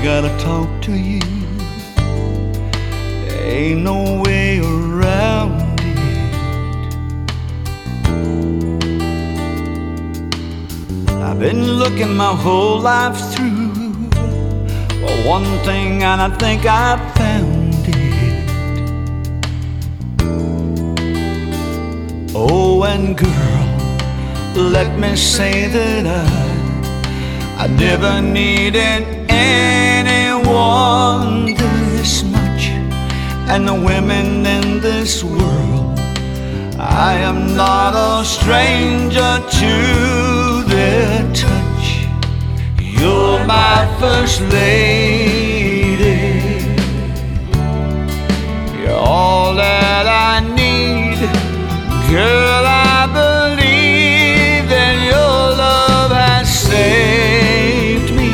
gotta talk to you. There ain't no way around it. I've been looking my whole life through for one thing, and I think I found it. Oh, and girl, let me say that I never needed anyone this much. And the women in this world, I am not a stranger to their touch. You're my first lady. You're all that I need. Girl, I believe that your love has saved me.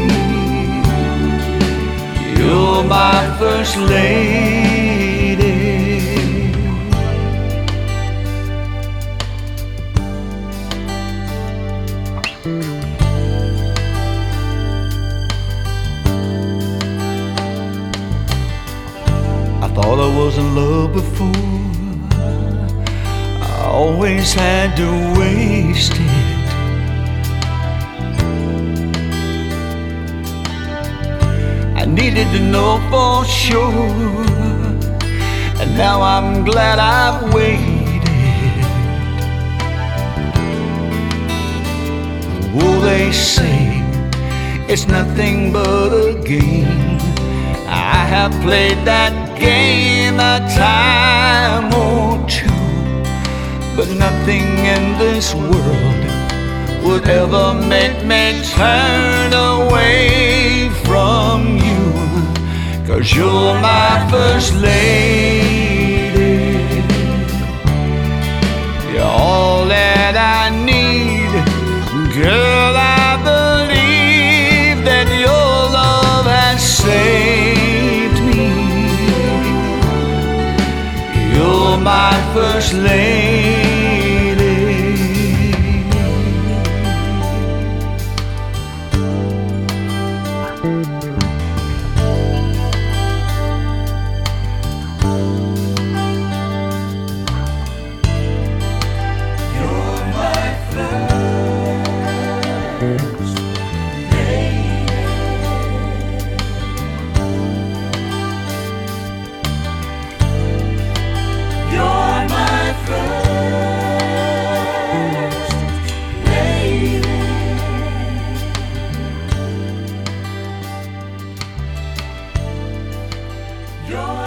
You're my first lady. I thought I was in love before. I always had to waste it. I needed to know for sure, and now I'm glad I've waited. Oh, they say it's nothing but a game. I have played that game a time or two, but nothing in this world would ever make me turn away from you. 'Cause you're my first lady. You're all that I need. Girl, I believe that your love has saved me. You're my first lady. You're